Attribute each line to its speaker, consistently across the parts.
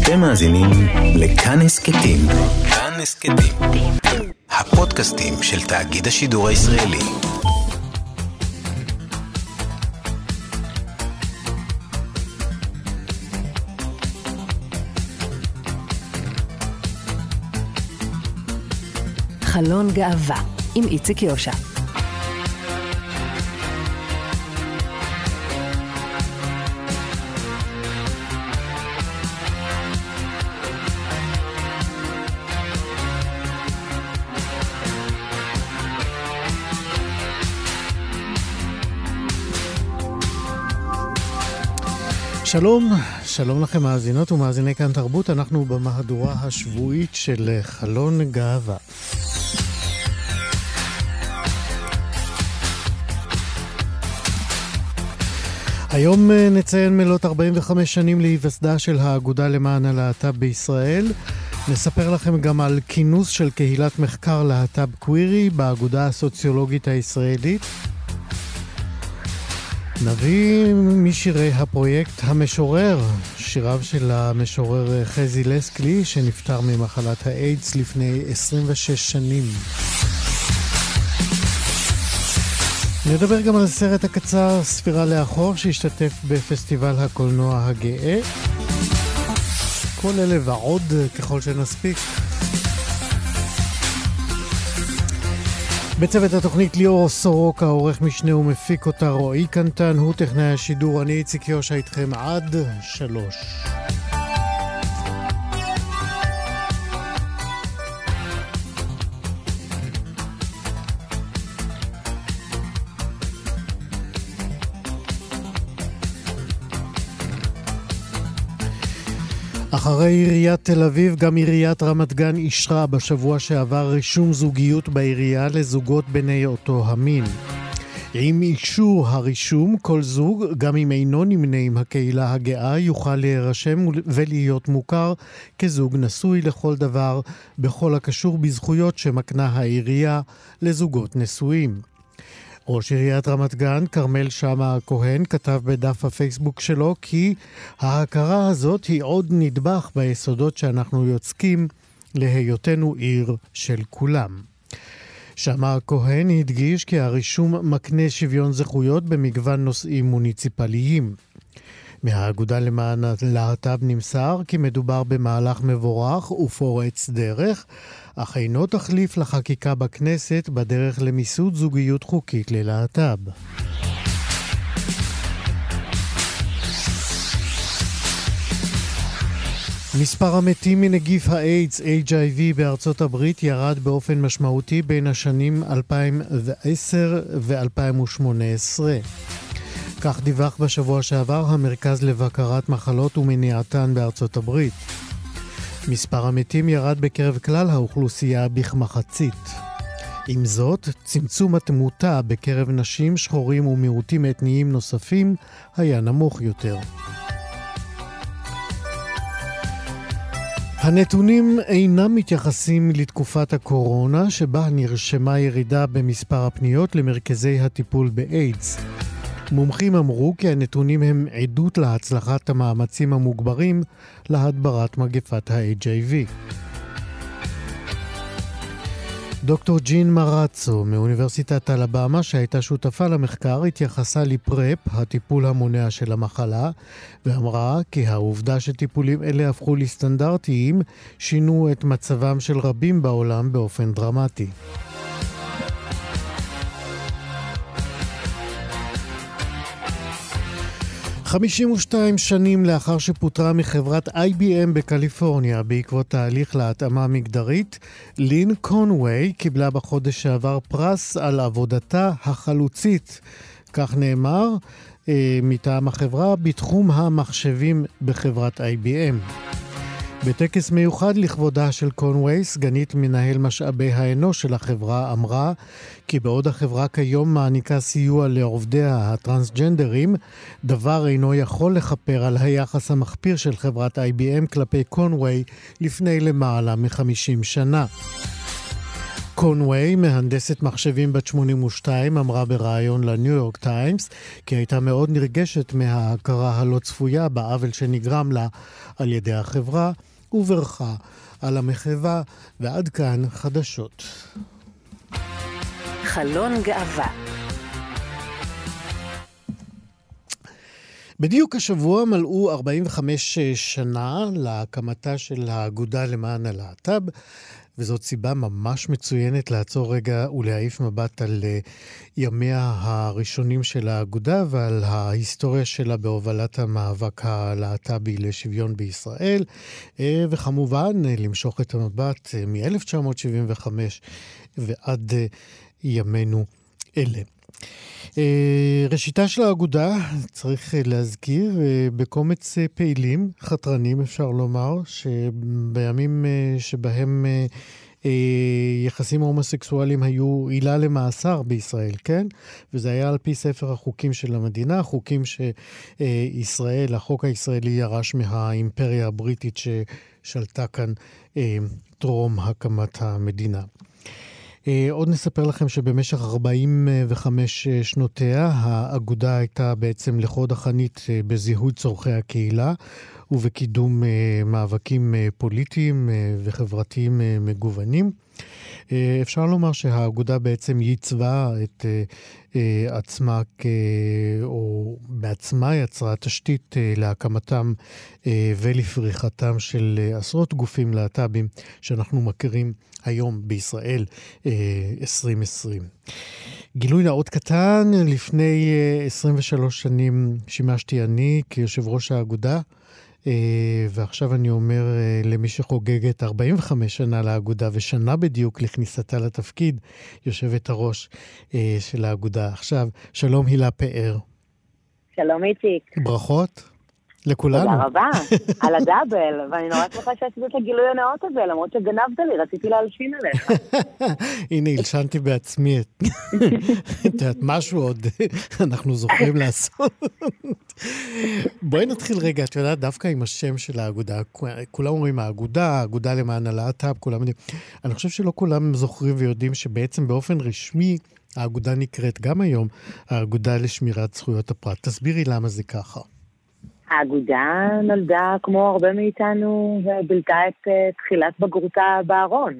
Speaker 1: אתם מאזינים לכאן הסכתים. כאן הסכתים. הפודקאסטים של תאגיד השידור הישראלי.
Speaker 2: חלון גאווה עם איציק יושע. שלום לכם מאזינות ומאזיני כאן תרבות, אנחנו במהדורה השבועית של חלון גאווה. היום נציין מלאת 45 שנים להיווסדה של האגודה למען הלהט"ב בישראל. נספר לכם גם על כינוס של קהילת מחקר להט"ב קווירי באגודה הסוציולוגית הישראלית. נביא משירי הפרויקט המשורר, שיריו של המשורר חזי לסקלי שנפטר ממחלת האיידס לפני 26 שנים. נדבר גם על הסרט הקצר ספירה לאחור שהשתתף בפסטיבל הקולנוע הגאה. כל אלה ועוד ככל שנספיק. בצוות התוכנית ליאור סורוקה, עורך משנה ומפיק אותה רועי קנטן, הוא טכנאי השידור, אני איציק יושע איתכם עד 3. אחרי עיריית תל אביב, גם עיריית רמת גן אישרה בשבוע שעבר רישום זוגיות בעירייה לזוגות בני אותו המין. עם אישור הרישום, כל זוג, גם אם אינו נמנה עם הקהילה הגאה, יוכל להירשם ולהיות מוכר כזוג נשוי לכל דבר, בכל הקשור בזכויות שמקנה העירייה לזוגות נשואים. ראש עיריית רמת גן, כרמל שמה הכהן, כתב בדף הפייסבוק שלו כי ההכרה הזאת היא עוד נדבך ביסודות שאנחנו יוצקים להיותנו עיר של כולם. שמה הכהן הדגיש כי הרישום מקנה שוויון זכויות במגוון נושאים מוניציפליים. מהאגודה למען הלהט"ב נמסר כי מדובר במהלך מבורך ופורץ דרך, אך אינו תחליף לחקיקה בכנסת בדרך למיסוד זוגיות חוקית ללהט"ב. מספר המתים מנגיף האיידס, HIV, בארצות הברית ירד באופן משמעותי בין השנים 2010 ו-2018. כך דיווח בשבוע שעבר המרכז לבקרת מחלות ומניעתן בארצות הברית. מספר המתים ירד בקרב כלל האוכלוסייה בכמחצית. עם זאת, צמצום התמותה בקרב נשים, שחורים ומיעוטים אתניים נוספים היה נמוך יותר. הנתונים אינם מתייחסים לתקופת הקורונה, שבה נרשמה ירידה במספר הפניות למרכזי הטיפול באיידס. מומחים אמרו כי הנתונים הם עדות להצלחת המאמצים המוגברים להדברת מגפת ה-HIV. דוקטור ג'ין מרצו מאוניברסיטת אלבמה, שהייתה שותפה למחקר, התייחסה לפרפ, הטיפול המונע של המחלה, ואמרה כי העובדה שטיפולים אלה הפכו לסטנדרטיים שינו את מצבם של רבים בעולם באופן דרמטי. – 52 שנים לאחר שפוטרה מחברת IBM בקליפורניה בעקבות תהליך להתאמה מגדרית, לין קונווי קיבלה בחודש שעבר פרס על עבודתה החלוצית, כך נאמר, מטעם החברה בתחום המחשבים בחברת IBM. בטקס מיוחד לכבודה של קונווי, סגנית מנהל משאבי האנוש של החברה אמרה כי בעוד החברה כיום מעניקה סיוע לעובדיה הטרנסג'נדרים, דבר אינו יכול לכפר על היחס המחפיר של חברת IBM כלפי קונווי לפני למעלה מ-50 שנה. קונווי, מהנדסת מחשבים בת 82, אמרה בראיון לניו יורק טיימס כי הייתה מאוד נרגשת מההכרה הלא צפויה בעוול שנגרם לה על ידי החברה, וברכה על המחווה. ועד כאן חדשות.
Speaker 3: חלון גאווה.
Speaker 2: בדיוק השבוע מלאו 45 שנה להקמתה של האגודה למען הלהט"ב, וזאת סיבה ממש מצוינת לעצור רגע ולהעיף מבט על ימיה הראשונים של האגודה ועל ההיסטוריה שלה בהובלת המאבק הלהט"בי לשוויון בישראל, וכמובן למשוך את המבט מ-1975 ועד ימינו אלה. ראשיתה של האגודה, צריך להזכיר, בקומץ פעילים, חתרנים אפשר לומר, שבימים שבהם יחסים הומוסקסואליים היו עילה למאסר בישראל, כן? וזה היה על פי ספר החוקים של המדינה, חוקים שישראל, החוק הישראלי ירש מהאימפריה הבריטית ששלטה כאן טרום הקמת המדינה. עוד נספר לכם שבמשך 45 שנותיה, האגודה הייתה בעצם לחוד החנית בזיהוי צורכי הקהילה, ובקידום מאבקים פוליטיים וחברתיים מגוונים. אפשר לומר שהאגודה בעצם ייצבה את עצמה, או בעצמה יצרה תשתית להקמתם ולפריחתם של עשרות גופים להט"בים שאנחנו מכירים היום בישראל 2020. גילוי נאות קטן, לפני 23 שנים שימשתי אני כיושב ראש האגודה, ועכשיו אני אומר למי שחוגגת 45 שנה לאגודה ושנה בדיוק לכניסתה לתפקיד, יושבת הראש של האגודה. עכשיו, שלום הילה פאר.
Speaker 4: שלום איציק.
Speaker 2: ברכות לכולנו.
Speaker 4: תודה רבה, על הדאבל, ואני נורא שמחה שעשית את הגילוי הנאות הזה, למרות שגנבת לי, רציתי להלשין עליך.
Speaker 2: הנה, הלשנתי בעצמי את יודעת, משהו עוד אנחנו זוכרים לעשות. בואי נתחיל רגע, את יודעת, דווקא עם השם של האגודה, כולם אומרים האגודה למען הלהט"ב, כולם יודעים. אני חושב שלא כולם זוכרים ויודעים שבעצם באופן רשמי, האגודה נקראת גם היום, האגודה לשמירת זכויות הפרט. תסבירי למה זה ככה.
Speaker 4: האגודה נולדה כמו הרבה מאיתנו ובילתה את תחילת בגרותה בארון.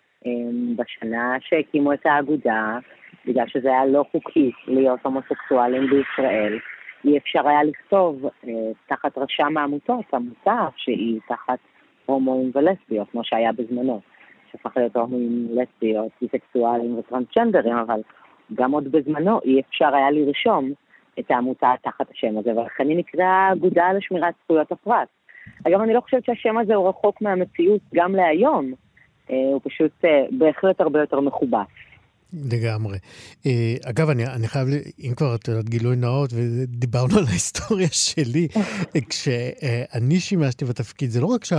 Speaker 4: בשנה שהקימו את האגודה, בגלל שזה היה לא חוקי להיות הומוסקסואלים בישראל, אי אפשר היה לכתוב תחת רשם העמותות, עמותה שהיא תחת הומואים ולסביות, כמו שהיה בזמנו. שהפך להיות הומואים, לסביות, ביסקסואלים וטרנסג'נדרים, אבל גם עוד בזמנו אי אפשר היה לרשום את העמותה תחת השם הזה, ולכן היא נקראה אגודה לשמירת זכויות הפרט. אגב, אני לא חושבת שהשם הזה הוא רחוק מהמציאות גם להיום, הוא פשוט בהחלט הרבה יותר מכובס.
Speaker 2: לגמרי. אגב, אני חייב, אם כבר את יודעת גילוי נאות, ודיברנו על ההיסטוריה שלי, כשאני שימשתי בתפקיד, זה לא רק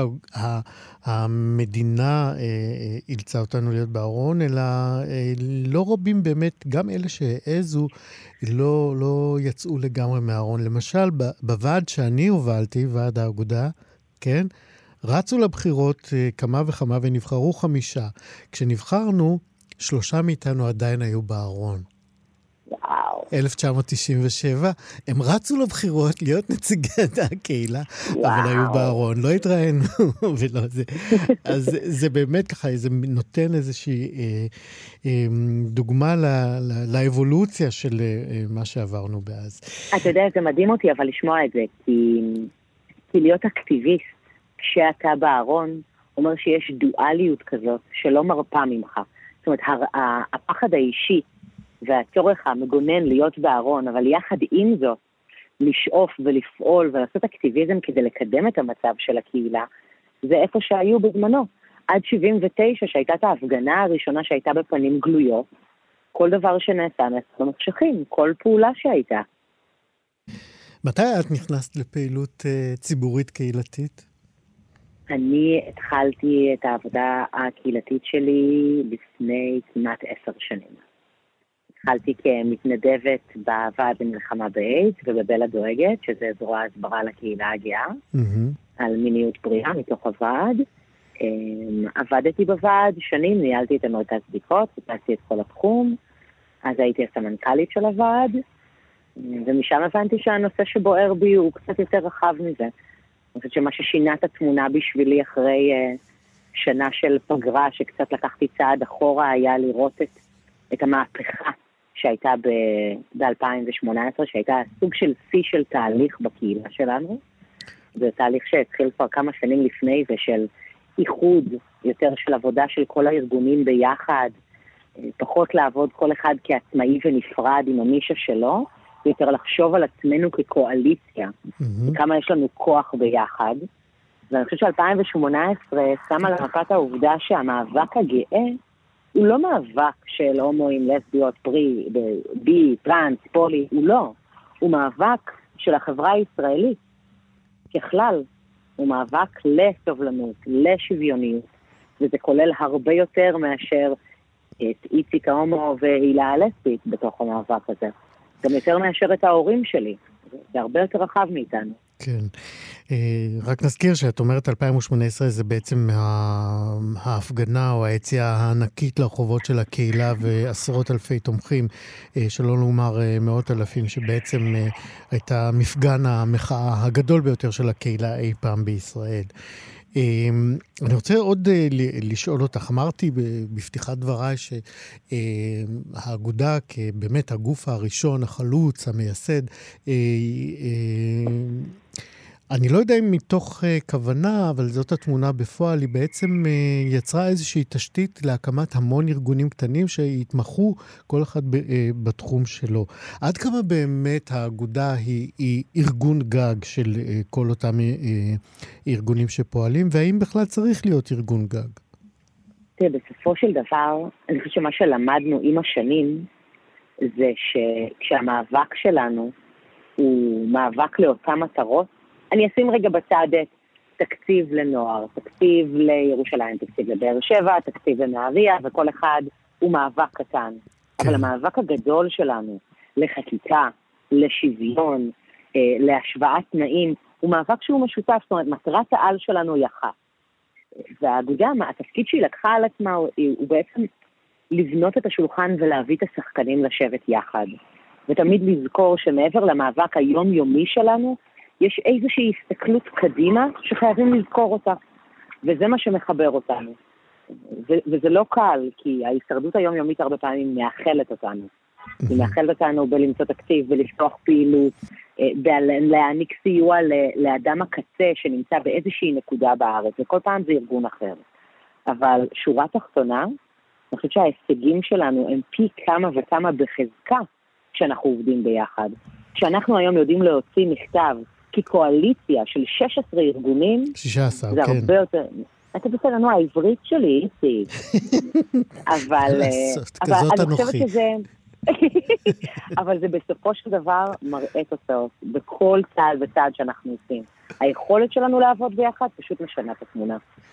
Speaker 2: שהמדינה אילצה אותנו להיות בארון, אלא לא רבים באמת, גם אלה שהעזו, לא יצאו לגמרי מהארון. למשל, בוועד שאני הובלתי, ועד האגודה, כן? רצו לבחירות כמה וכמה ונבחרו 5. כשנבחרנו, 3 מאיתנו עדיין היו בארון.
Speaker 4: וואו.
Speaker 2: 1997, הם רצו לבחירות להיות נציגי הקהילה, אבל היו בארון, לא התראינו, ולא זה. אז זה באמת ככה, זה נותן איזושהי דוגמה לאבולוציה של מה שעברנו באז.
Speaker 4: אתה יודע, זה מדהים אותי, אבל לשמוע את זה, כי להיות אקטיביסט, כשאתה בארון, אומר שיש דואליות כזאת, שלא מרפה ממך. זאת אומרת, הפחד האישי והצורך המגונן להיות בארון, אבל יחד עם זאת, לשאוף ולפעול ולעשות אקטיביזם כדי לקדם את המצב של הקהילה, זה איפה שהיו בזמנו. עד 79, שהייתה את ההפגנה הראשונה שהייתה בפנים גלויות, כל דבר שנעשה במחשכים, כל פעולה שהייתה.
Speaker 2: מתי את נכנסת לפעילות ציבורית קהילתית?
Speaker 4: אני התחלתי את העבודה הקהילתית שלי לפני כמעט 10 שנים. התחלתי כמתנדבת בוועד למלחמה באיידס ובבלה דואגת, שזה זרוע הסברה לקהילה הגאה, על מיניות בריאה מתוך הוועד. עבדתי בוועד שנים, ניהלתי את המרכז בדיקות, פיתחתי את כל התחום, אז הייתי הסמנכ"לית של הוועד, ומשם הבנתי שהנושא שבוער בי הוא קצת יותר רחב מזה. אני חושבת שמה ששינה את התמונה בשבילי אחרי שנה של פגרה, שקצת לקחתי צעד אחורה, היה לראות את המהפכה שהייתה ב-2018, שהייתה סוג של שיא של תהליך בקהילה שלנו. זה תהליך שהתחיל כבר כמה שנים לפני זה, של איחוד יותר של עבודה של כל הארגונים ביחד, פחות לעבוד כל אחד כעצמאי ונפרד עם הנישה שלו, יותר לחשוב על עצמנו כקואליציה, וכמה יש לנו כוח ביחד. ואני חושבת ש-2018 שמה למפת העובדה שהמאבק הגאה הוא לא מאבק של הומואים, לסביות, בי, טרנס, פולי, הוא לא. הוא מאבק של החברה הישראלית. ככלל, הוא מאבק לסובלנות, לשוויוניות, וזה כולל הרבה יותר מאשר את איציק ההומו והילה הלסבית בתוך המאבק הזה. גם יותר מאשר את ההורים שלי. זה הרבה יותר רחב מאיתנו.
Speaker 2: כן. רק נזכיר שאת אומרת 2018 זה בעצם ההפגנה או היציאה הענקית לרחובות של הקהילה ועשרות אלפי תומכים, שלא לומר מאות אלפים, שבעצם הייתה מפגן המחאה הגדול ביותר של הקהילה אי פעם בישראל. אני רוצה עוד לשאול אותך, אמרתי בפתיחת דבריי שהאגודה כבאמת הגוף הראשון, החלוץ, המייסד, אני לא יודע אם מתוך כוונה, אבל זאת התמונה בפועל, היא בעצם יצרה איזושהי תשתית להקמת המון ארגונים קטנים שיתמחו כל אחד בתחום שלו. עד כמה באמת האגודה היא ארגון גג של כל אותם ארגונים שפועלים, והאם בכלל צריך להיות ארגון גג?
Speaker 4: תראה, בסופו של דבר, אני חושבת שמה שלמדנו עם השנים, זה שכשהמאבק שלנו הוא מאבק לאותן מטרות, אני אשים רגע בצד את תקציב לנוער, תקציב לירושלים, תקציב לבאר שבע, תקציב לנהריה, וכל אחד הוא מאבק קטן. אבל המאבק הגדול שלנו לחקיקה, לשוויון, להשוואת תנאים, הוא מאבק שהוא משותף, זאת אומרת, מטרת העל שלנו היא אחת. והאגודה, התפקיד שהיא לקחה על עצמה, הוא בעצם לבנות את השולחן ולהביא את השחקנים לשבת יחד. ותמיד לזכור שמעבר למאבק היומיומי שלנו, יש איזושהי הסתכלות קדימה שחייבים לזכור אותה, וזה מה שמחבר אותנו. וזה לא קל, כי ההישרדות היומיומית הרבה פעמים מאחלת אותנו. היא מאחלת אותנו בלמצוא תקציב, ולפתוח פעילות, להעניק סיוע לאדם הקצה שנמצא באיזושהי נקודה בארץ, וכל פעם זה ארגון אחר. אבל שורה תחתונה, אני חושבת שההישגים שלנו הם פי כמה וכמה בחזקה כשאנחנו עובדים ביחד. כשאנחנו היום יודעים להוציא מכתב כקואליציה של 16 ארגונים,
Speaker 2: 16,
Speaker 4: זה
Speaker 2: כן.
Speaker 4: הרבה יותר... אתה בסדר, נו, העברית שלי, איתי. אבל אני חושבת שזה... אבל זה בסופו של דבר מראה תוצאות בכל צעד וצעד שאנחנו עושים. היכולת שלנו לעבוד ביחד פשוט משנה את התמונה.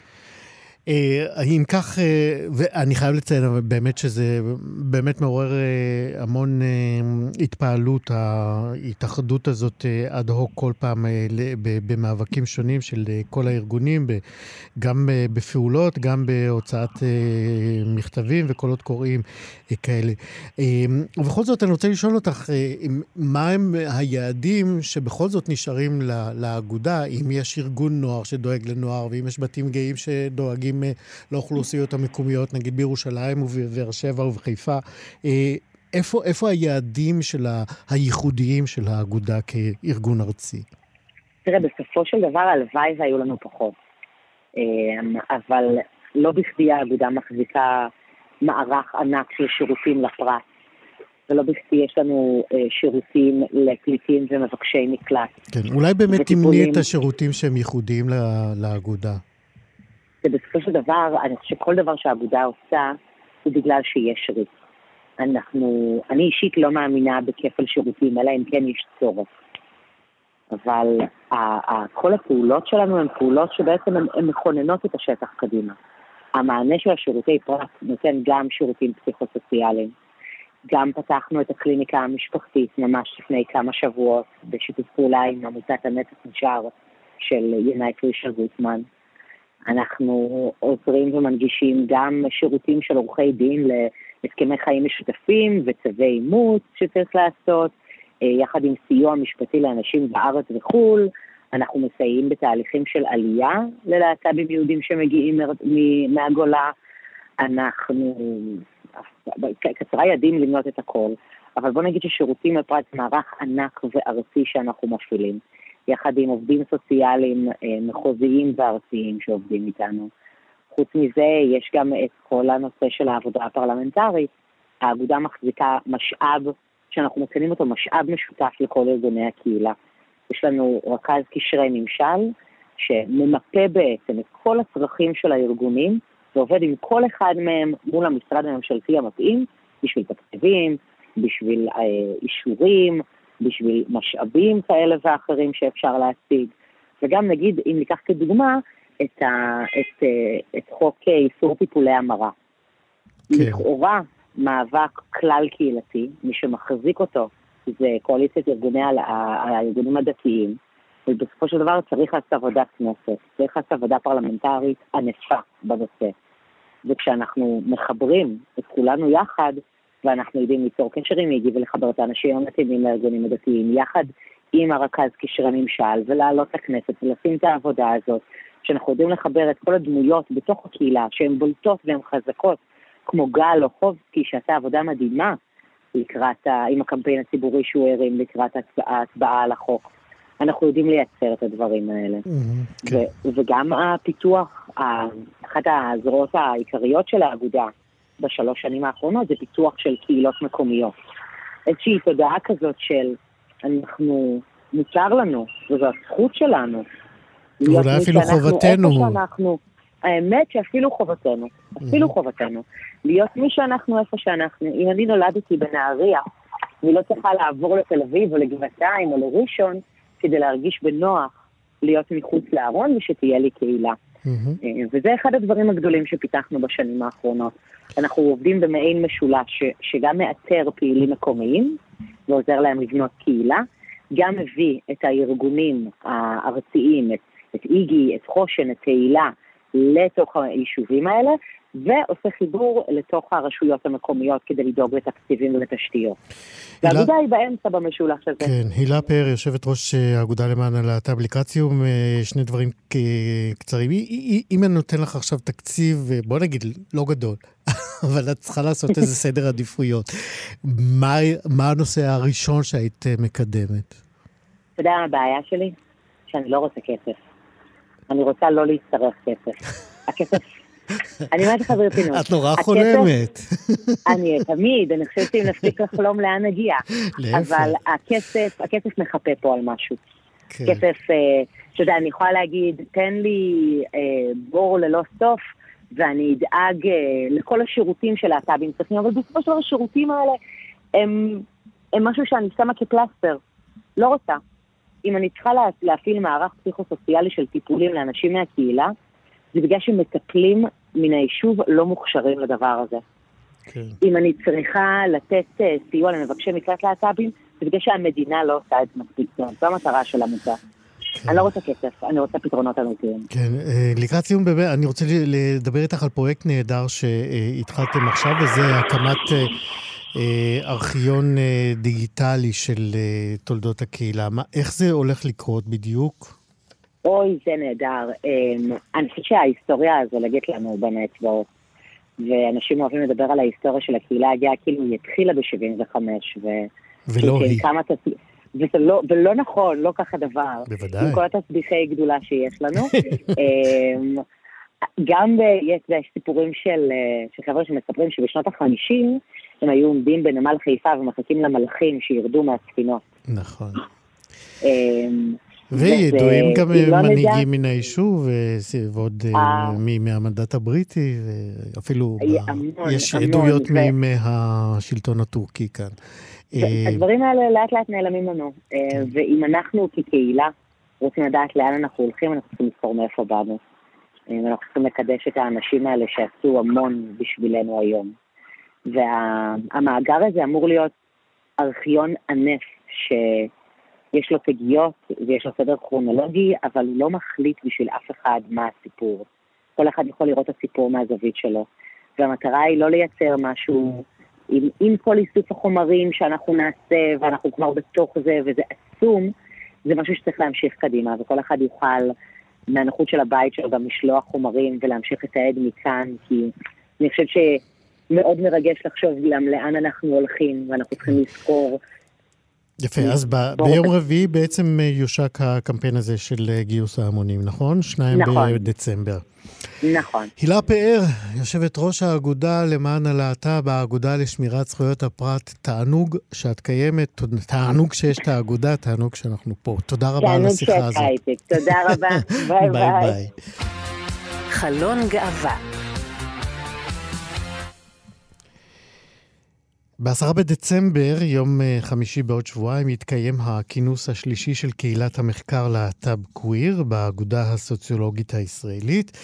Speaker 2: אם כך, ואני חייב לציין באמת שזה באמת מעורר המון התפעלות, ההתאחדות הזאת עד הוק כל פעם במאבקים שונים של כל הארגונים, גם בפעולות, גם בהוצאת מכתבים וקולות קוראים כאלה. ובכל זאת אני רוצה לשאול אותך, מה הם היעדים שבכל זאת נשארים לאגודה, אם יש ארגון נוער שדואג לנוער, ואם יש בתים גאים שדואגים לאוכלוסיות המקומיות, נגיד בירושלים ובבאר שבע ובחיפה, איפה היעדים של הייחודיים של האגודה כארגון ארצי?
Speaker 4: תראה, בסופו של דבר הלוואי והיו לנו פחות. אבל לא בכדי האגודה מחזיקה מערך ענק של שירותים לפרט. ולא בכדי יש לנו שירותים לפליטים ומבקשי מקלט. כן,
Speaker 2: אולי באמת תמני את השירותים שהם ייחודיים לאגודה.
Speaker 4: ובסופו של דבר, אני חושב שכל דבר שהאגודה עושה, הוא בגלל שיש ריק. אני אישית לא מאמינה בכפל שירותים, אלא אם כן יש צורך. אבל כל הפעולות שלנו הן פעולות שבעצם הן מכוננות את השטח קדימה. המענה של השירותי פרט נותן גם שירותים פסיכוסוציאליים. גם פתחנו את הקליניקה המשפחתית ממש לפני כמה שבועות, בשיתוף פעולה עם עמותת הנפש נשאר של ינאי פרישר גוטמן. אנחנו עוזרים ומנגישים גם שירותים של עורכי דין להסכמי חיים משותפים וצווי אימוץ שצריך לעשות, יחד עם סיוע משפטי לאנשים בארץ וחול. אנחנו מסייעים בתהליכים של עלייה ללהט"בים יהודים שמגיעים מהגולה. אנחנו קצרה ידים למנות את הכל, אבל בוא נגיד ששירותים לפרט מערך ענק וארצי שאנחנו מפעילים, יחד עם עובדים סוציאליים מחוזיים וארציים שעובדים איתנו. חוץ מזה, יש גם את כל הנושא של העבודה הפרלמנטרית. האגודה מחזיקה משאב, שאנחנו מציינים אותו משאב משותף לכל ארגוני הקהילה. יש לנו רכז קשרי ממשל, שממפה בעצם את כל הצרכים של הארגונים, ועובד עם כל אחד מהם מול המשרד הממשלתי המתאים, בשביל תקציבים, בשביל אישורים, בשביל משאבים כאלה ואחרים שאפשר להשיג. וגם נגיד, אם ניקח כדוגמה, את חוק איסור טיפולי המרה.
Speaker 2: כן.
Speaker 4: לכאורה מאבק כלל קהילתי, מי שמחזיק אותו זה קואליציית הארגונים הדתיים, ובסופו של דבר צריך לעשות עבודת כנסת, צריך לעשות עבודה פרלמנטרית ענפה בנושא. וכשאנחנו מחברים את כולנו יחד, ואנחנו יודעים ליצור קשרים, יגיב ולחבר את האנשים המתאימים לארגונים הדתיים, יחד עם הרכז קשרי ממשל, ולעלות לכנסת ולשים את העבודה הזאת, שאנחנו יודעים לחבר את כל הדמויות בתוך הקהילה, שהן בולטות והן חזקות, כמו גל או חובסקי, שעשה עבודה מדהימה, עם הקמפיין הציבורי שהוא הרים לקראת ההצבעה על החוק. אנחנו יודעים לייצר את הדברים האלה. וגם הפיתוח, אחת הזרועות העיקריות של האגודה, בשלוש שנים האחרונות, זה פיתוח של קהילות מקומיות. איזושהי תודעה כזאת של אנחנו, מותר לנו, וזו הזכות שלנו.
Speaker 2: ואולי אפילו חובתנו.
Speaker 4: האמת שאפילו חובתנו, חובתנו. להיות מי שאנחנו איפה שאנחנו. אם אני נולדתי בנהריה, אני לא צריכה לעבור לתל אביב או לגבעתיים או לראשון, כדי להרגיש בנוח להיות מחוץ לארון ושתהיה לי קהילה. וזה אחד הדברים הגדולים שפיתחנו בשנים האחרונות. אנחנו עובדים במעין משולש שגם מאתר פעילים מקומיים ועוזר להם לבנות קהילה, גם מביא את הארגונים הארציים, את איגי, את חושן, את תהילה, לתוך היישובים האלה, ועושה חיבור לתוך הרשויות המקומיות כדי לדאוג לתקציבים ולתשתיות. והאגודה היא באמצע במשולש הזה.
Speaker 2: כן, הילה פאר, יושבת ראש האגודה למען הלהט"ב לקרציום, שני דברים קצרים. אם אני נותן לך עכשיו תקציב, בוא נגיד, לא גדול, אבל את צריכה לעשות איזה סדר עדיפויות. מה הנושא הראשון שהיית מקדמת?
Speaker 4: אתה יודע, הבעיה שלי? שאני לא רוצה כסף. אני רוצה לא להצטרך כסף. הכסף... אני אומרת לך ברצינות.
Speaker 2: את נורא חולמת.
Speaker 4: אני תמיד, אני חושבת שאם נפסיק לחלום לאן נגיע. אבל הכסף מחפה פה על משהו. כסף, שאתה, אני יכולה להגיד, תן לי בור ללא סוף, ואני אדאג לכל השירותים של להט"בים צריכים, אבל בסופו של דבר השירותים האלה הם משהו שאני שמה כפלסטר. לא רוצה. אם אני צריכה להפעיל מערך פסיכוסוציאלי של טיפולים לאנשים מהקהילה, זה בגלל שמטפלים מן היישוב לא מוכשרים לדבר הזה. כן. אם אני צריכה לתת סיוע למבקשי מקלט להט"בים, זה בגלל שהמדינה לא עושה את מספיק. זו המטרה של עמותה. כן. אני לא רוצה כסף, אני רוצה פתרונות אמיתיים.
Speaker 2: כן, לקראת סיום, אני רוצה לדבר איתך על פרויקט נהדר שהתחלתם עכשיו, וזה הקמת ארכיון דיגיטלי של תולדות הקהילה. איך זה הולך לקרות בדיוק?
Speaker 4: אוי, זה נהדר. אני חושבת שההיסטוריה הזו לגעת לנו בין האצבעות, ואנשים אוהבים לדבר על ההיסטוריה של הקהילה הגאה, כאילו היא התחילה ב-75,
Speaker 2: ולא היא.
Speaker 4: ולא נכון, לא ככה דבר.
Speaker 2: בוודאי.
Speaker 4: עם כל התסביכי גדולה שיש לנו. גם יש סיפורים של חבר'ה שמספרים שבשנות ה-50, הם היו עומדים בנמל חיפה ומחכים למלאכים שירדו מהספינות.
Speaker 2: נכון. וידועים גם מנהיגים מן היישוב, ועוד מהמנדט הבריטי, אפילו יש עדויות מהשלטון הטורקי כאן.
Speaker 4: הדברים האלה לאט לאט נעלמים לנו, ואם אנחנו כקהילה רוצים לדעת לאן אנחנו הולכים, אנחנו צריכים לזכור מאיפה באנו. אנחנו צריכים לקדש את האנשים האלה שעשו המון בשבילנו היום. והמאגר הזה אמור להיות ארכיון ענף שיש לו תגיות ויש לו סדר כרונולוגי, אבל הוא לא מחליט בשביל אף אחד מה הסיפור. כל אחד יכול לראות את הסיפור מהזווית שלו. והמטרה היא לא לייצר משהו עם כל איסוף החומרים שאנחנו נעשה, ואנחנו כבר בתוך זה, וזה עצום, זה משהו שצריך להמשיך קדימה, וכל אחד יוכל מהנוחות של הבית שלו גם לשלוח חומרים ולהמשיך את העד מכאן, כי אני חושבת שמאוד מרגש לחשוב לאן אנחנו הולכים, ואנחנו צריכים לזכור.
Speaker 2: יפה, אז ביום רביעי בעצם יושק הקמפיין הזה של גיוס ההמונים, נכון? 2 בדצמבר.
Speaker 4: נכון.
Speaker 2: הילה פאר, יושבת ראש האגודה למען הלהט"ב באגודה לשמירת זכויות הפרט, תענוג שאת קיימת, תענוג שיש את האגודה, תענוג שאנחנו פה. תודה רבה על השיחה הזאת.
Speaker 4: תודה רבה, ביי ביי.
Speaker 3: חלון גאווה.
Speaker 2: ב10 בדצמבר, יום חמישי בעוד שבועיים, יתקיים הכינוס השלישי של קהילת המחקר להט"ב קוויר באגודה הסוציולוגית הישראלית.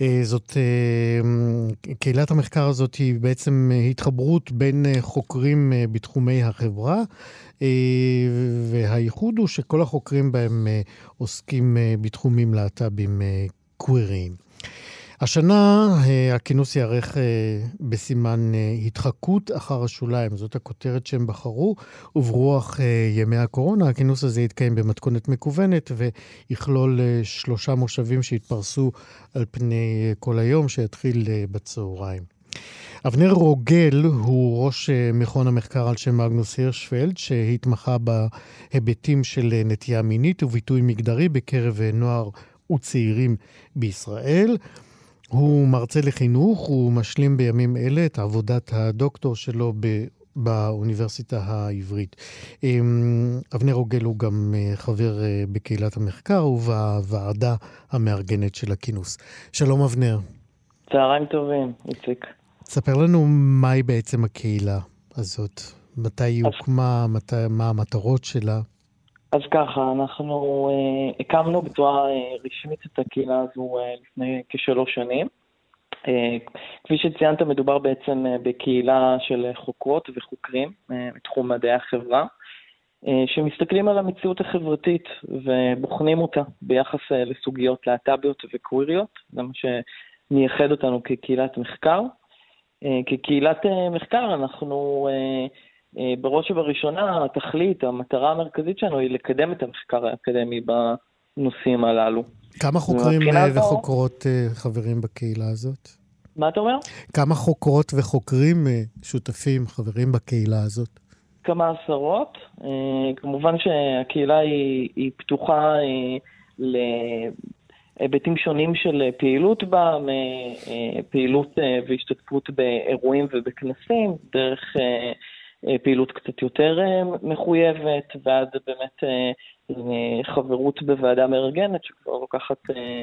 Speaker 2: קהילת המחקר הזאת היא בעצם התחברות בין חוקרים בתחומי החברה, והייחוד הוא שכל החוקרים בהם עוסקים בתחומים להט"בים קוויריים. השנה הכינוס יערך בסימן התחקות אחר השוליים, זאת הכותרת שהם בחרו, וברוח ימי הקורונה. הכינוס הזה יתקיים במתכונת מקוונת ויכלול 3 מושבים שהתפרסו על פני כל היום, שיתחיל בצהריים. אבנר רוגל הוא ראש מכון המחקר על שם אגנוס הירשפלד, שהתמחה בהיבטים של נטייה מינית וביטוי מגדרי בקרב נוער וצעירים בישראל. הוא מרצה לחינוך, הוא משלים בימים אלה את עבודת הדוקטור שלו באוניברסיטה העברית. אבנר רוגל הוא גם חבר בקהילת המחקר ובוועדה המארגנת של הכינוס. שלום אבנר.
Speaker 5: צהריים טובים, איציק.
Speaker 2: תספר לנו מהי בעצם הקהילה הזאת, מתי היא הוקמה, מה המטרות שלה.
Speaker 5: אז ככה, אנחנו הקמנו בצורה רשמית את הקהילה הזו לפני כ3 שנים. כפי שציינת, מדובר בעצם בקהילה של חוקרות וחוקרים מתחום מדעי החברה, שמסתכלים על המציאות החברתית ובוחנים אותה ביחס לסוגיות להט"ביות וקוויריות. זה מה שמייחד אותנו כקהילת מחקר. כקהילת מחקר אנחנו בראש ובראשונה התכלית, המטרה המרכזית שלנו היא לקדם את המחקר האקדמי בנושאים הללו.
Speaker 2: כמה חוקרים וחוקרות חברים בקהילה הזאת?
Speaker 5: מה אתה אומר?
Speaker 2: כמה חוקרות וחוקרים שותפים חברים בקהילה הזאת?
Speaker 5: כמה עשרות. כמובן שהקהילה היא פתוחה להיבטים שונים של פעילות בה, פעילות והשתתפות באירועים ובכנסים, דרך פעילות קצת יותר מחויבת, ועד באמת חברות בוועדה מארגנת, שכבר לוקחת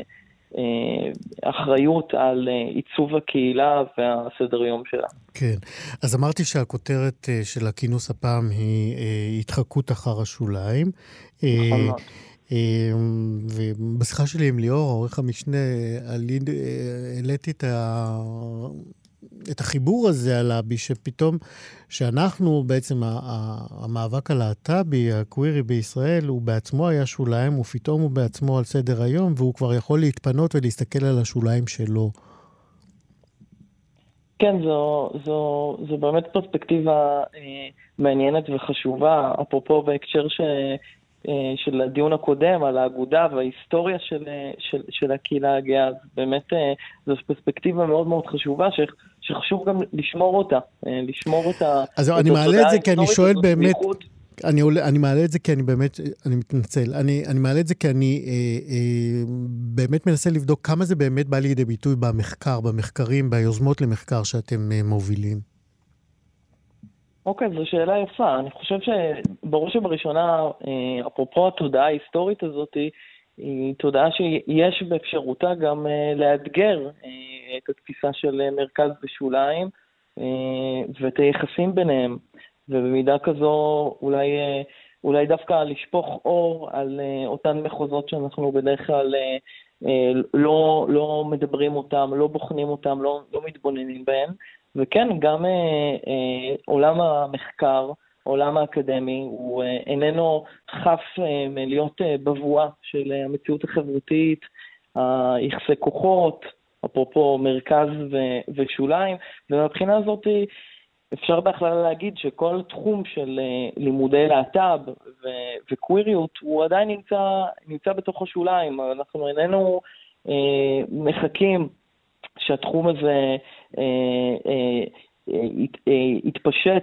Speaker 5: אחריות על עיצוב הקהילה והסדר יום שלה.
Speaker 2: כן, אז אמרתי שהכותרת של הכינוס הפעם היא התחקות אחר השוליים.
Speaker 5: נכון מאוד.
Speaker 2: ובשיחה שלי עם ליאור, עורך המשנה, העליתי את החיבור הזה עלה בי, שפתאום שאנחנו בעצם המאבק הלהט"בי, הקווירי בישראל, הוא בעצמו היה שוליים, ופתאום הוא בעצמו על סדר היום, והוא כבר יכול להתפנות ולהסתכל על השוליים שלו.
Speaker 5: כן, זו באמת פרספקטיבה מעניינת וחשובה, אפרופו בהקשר של הדיון הקודם על האגודה וההיסטוריה של הקהילה הגאה. באמת זו פרספקטיבה מאוד מאוד חשובה שחשוב גם לשמור אותה,
Speaker 2: אז אני מעלה את זה כי אני שואל באמת, אני מעלה את זה כי אני באמת, אני מתנצל, אני מעלה את זה כי אני באמת מנסה לבדוק כמה זה באמת בא לידי ביטוי במחקרים, ביוזמות למחקר שאתם מובילים.
Speaker 5: אוקיי, זו שאלה יפה. אני חושב שבראש ובראשונה, אפרופו התודעה ההיסטורית הזאת, היא תודעה שיש באפשרותה גם לאתגר את התפיסה של מרכז ושוליים, ואת היחסים ביניהם. ובמידה כזו אולי דווקא לשפוך אור על אותן מחוזות שאנחנו בדרך כלל לא מדברים אותם, לא בוחנים אותם, לא מתבוננים בהם. וכן, גם עולם המחקר, עולם האקדמי, הוא איננו חף מלהיות בבואה של המציאות החברתית, יחסי כוחות, אפרופו מרכז ושוליים, ומבחינה הזאת אפשר בכלל להגיד שכל תחום של לימודי להט"ב וקוויריות הוא עדיין נמצא בתוך השוליים. אנחנו איננו מחכים שהתחום הזה יתפשט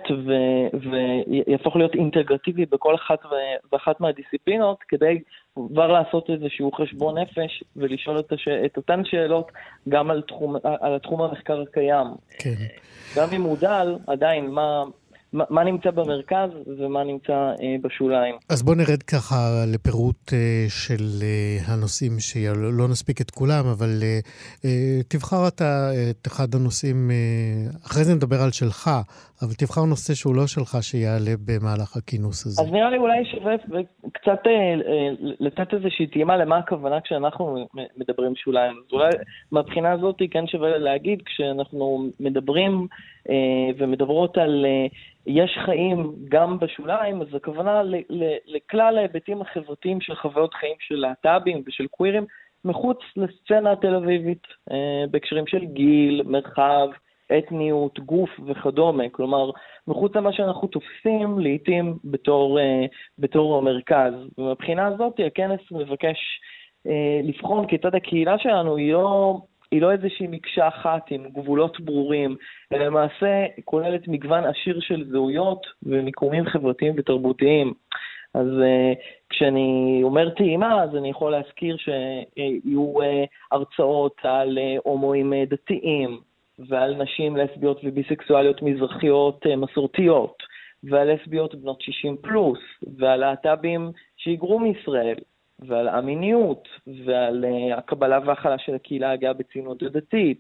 Speaker 5: ויהפוך להיות אינטגרטיבי בכל אחת ואחת מהדיסציפלינות, כדי כבר לעשות איזשהו חשבון נפש ולשאול את אותן שאלות גם על התחום המחקר הקיים.
Speaker 2: כן.
Speaker 5: גם אם הוא דל, עדיין מה נמצא במרכז ומה נמצא בשוליים.
Speaker 2: אז בוא נרד ככה לפירוט של הנושאים, שלא נספיק את כולם, אבל תבחר אתה את אחד הנושאים, אחרי זה נדבר על שלך, אבל תבחר נושא שהוא לא שלך שיעלה במהלך הכינוס הזה.
Speaker 5: אז נראה לי אולי שווה קצת לתת איזושהי טעימה למה הכוונה כשאנחנו מדברים שוליים. אז אולי מהבחינה הזאת כן שווה להגיד, כשאנחנו מדברים ומדברות על יש חיים גם בשוליים, אז הכוונה לכלל ההיבטים החברתיים של חוויות חיים של להט"בים ושל קווירים, מחוץ לסצנה התל אביבית, בהקשרים של גיל, מרחב, אתניות, גוף וכדומה. כלומר, מחוץ למה שאנחנו תופסים לעתים בתור המרכז. ומבחינה הזאת הכנס מבקש לבחון כיצד הקהילה שלנו היא לא איזושהי מקשה אחת עם גבולות ברורים, אלא למעשה כוללת מגוון עשיר של זהויות ומיקומים חברתיים ותרבותיים. אז כשאני אומר טעימה, אז אני יכול להזכיר שיהיו הרצאות על הומואים דתיים, ועל נשים לסביות וביסקסואליות מזרחיות מסורתיות, ועל לסביות בנות 60 פלוס, ועל להט"בים שהיגרו מישראל, ועל המיניות, ועל הקבלה והחלה של הקהילה הגאה בציונות הדתית,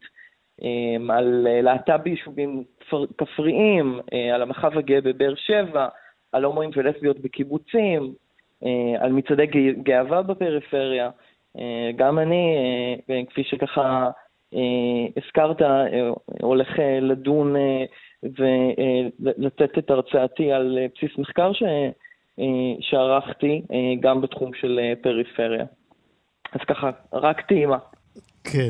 Speaker 5: על להט"ב ביישובים כפריים, על המרחב הגאה בבאר שבע, על הומואים ולסביות בקיבוצים, על מצעדי גאווה בפריפריה. גם אני, כפי שככה הזכרת, הולך לדון ולתת את הרצאתי על בסיס מחקר שערכתי גם בתחום של פריפריה. אז ככה, רק טעימה. כן.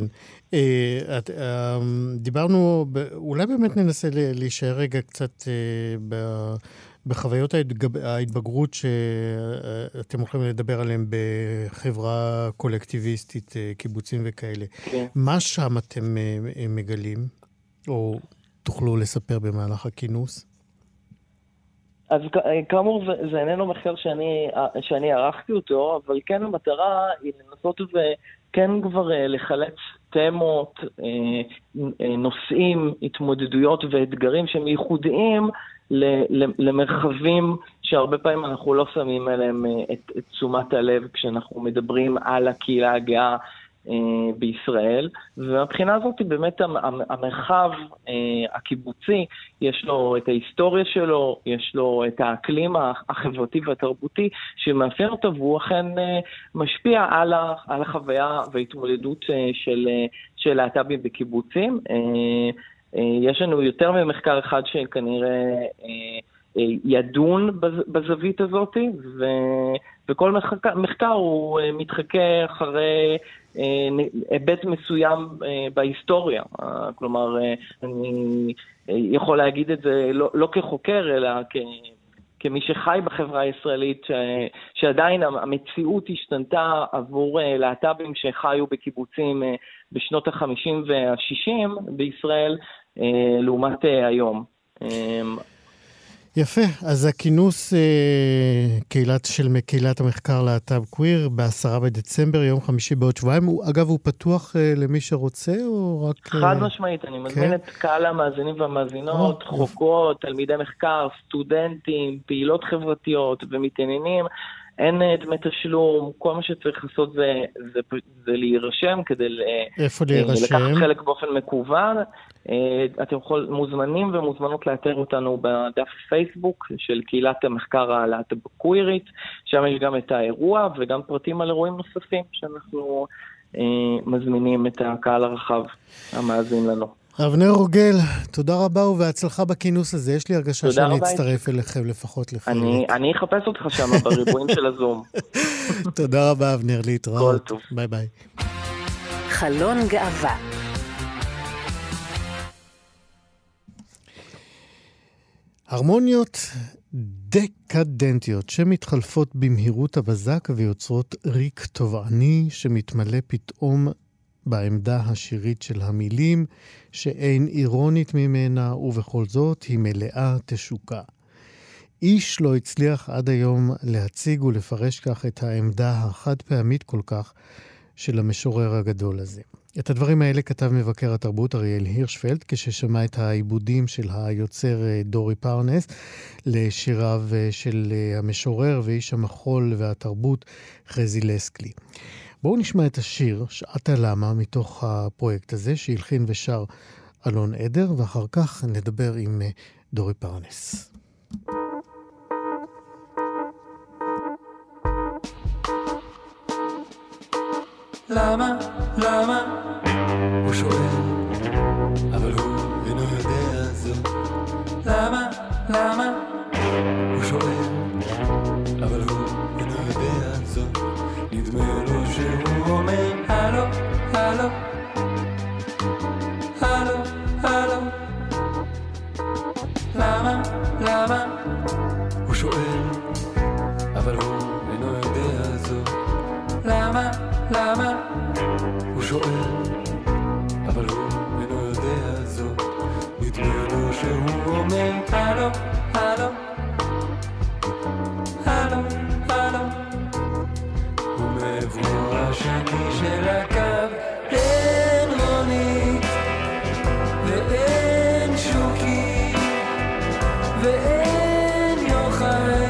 Speaker 2: דיברנו, אולי באמת ננסה להישאר רגע קצת בחוויות ההתבגרות שאתם הולכים לדבר עליהם בחברה קולקטיביסטית, קיבוצים וכאלה. כן. מה שם אתם מגלים, או תוכלו לספר במהלך הכינוס?
Speaker 5: אז כאמור, זה איננו מחקר שאני ערכתי אותו, אבל כן המטרה היא לנסות וכן כבר לחלץ תמות, נושאים, התמודדויות ואתגרים שהם ייחודיים למרחבים שהרבה פעמים אנחנו לא שמים עליהם את תשומת הלב כשאנחנו מדברים על הקהילה הגאה בישראל. ומבחינה הזאת באמת המרחב הקיבוצי, יש לו את ההיסטוריה שלו, יש לו את האקלים החברתי והתרבותי שמאפיין אותו, והוא אכן משפיע על החוויה וההתמודדות של להט"בים בקיבוצים. יש לנו יותר ממחקר אחד שכנראה ידון בזווית הזאת, וכל מחקר הוא מתחכה אחרי היבט מסוים בהיסטוריה. כלומר, אני יכול להגיד את זה לא כחוקר, אלא כמי שחי בחברה הישראלית, שעדיין המציאות השתנתה עבור להט"בים שחיו בקיבוצים בשנות ה-50 וה-60 בישראל, לעומת היום.
Speaker 2: יפה, אז הכינוס קהילת המחקר להט"ב קוויר ב10 בדצמבר, יום חמישי בעוד שבועיים. אגב, הוא פתוח למי שרוצה או רק...
Speaker 5: חד משמעית, אני מזמין את קהל המאזינים והמאזינות, חוקרות, תלמידי מחקר, סטודנטים, פעילות חברתיות ומתעניינים. אין דמי תשלום, כל מה שצריך לעשות זה להירשם כדי לקחת חלק באופן מקוון. אתם מוזמנים ומוזמנות לאתר אותנו בדף פייסבוק של קהילת המחקר הלהט"ב קווירית, שם יש גם את האירוע וגם פרטים על אירועים נוספים שאנחנו מזמינים את הקהל הרחב המאזין לנו.
Speaker 2: אבנר רוגל, תודה רבה ובהצלחה בכינוס הזה. יש לי הרגשה שאני אצטרף אליכם לפחות לחלק.
Speaker 5: אני אחפש אותך שם בריבועים של הזום.
Speaker 2: תודה רבה אבנר, להתראות.
Speaker 5: כל טוב.
Speaker 2: ביי ביי.
Speaker 3: חלון גאווה
Speaker 2: הרמוניות דקדנטיות שמתחלפות במהירות הבזק ויוצרות ריק תובעני שמתמלא פתאום בעמדה השירית של המילים שאין אירונית ממנה ובכל זאת היא מלאה תשוקה. איש לא הצליח עד היום להציג ולפרש כך את העמדה החד פעמית כל כך של המשורר הגדול הזה. את הדברים האלה כתב מבקר התרבות אריאל הירשפלד כששמע את העיבודים של היוצר דורי פרנס לשיריו של המשורר ואיש המחול והתרבות חזי לסקלי. בואו נשמע את השיר שעת הלמה מתוך הפרויקט הזה שהלחין ושר אלון עדר, ואחר כך נדבר עם דורי פרנס.
Speaker 6: למה? הוא שואל, אבל הוא אינו יודע זאת. למה? הוא שואל, אבל הוא אינו יודע זאת. נדמה לו שהוא אומר, הלו, הלו, הלו, הלו. למה? הוא שואל, אבל הוא אינו יודע זאת. למה? הוא שואל, אבל הוא אינו יודע זאת. נדמה לו שהוא אומר, הלו, הלו, הלו, הלו. ומעברו השני של הקו אין רונית ואין שוקי ואין יוחאי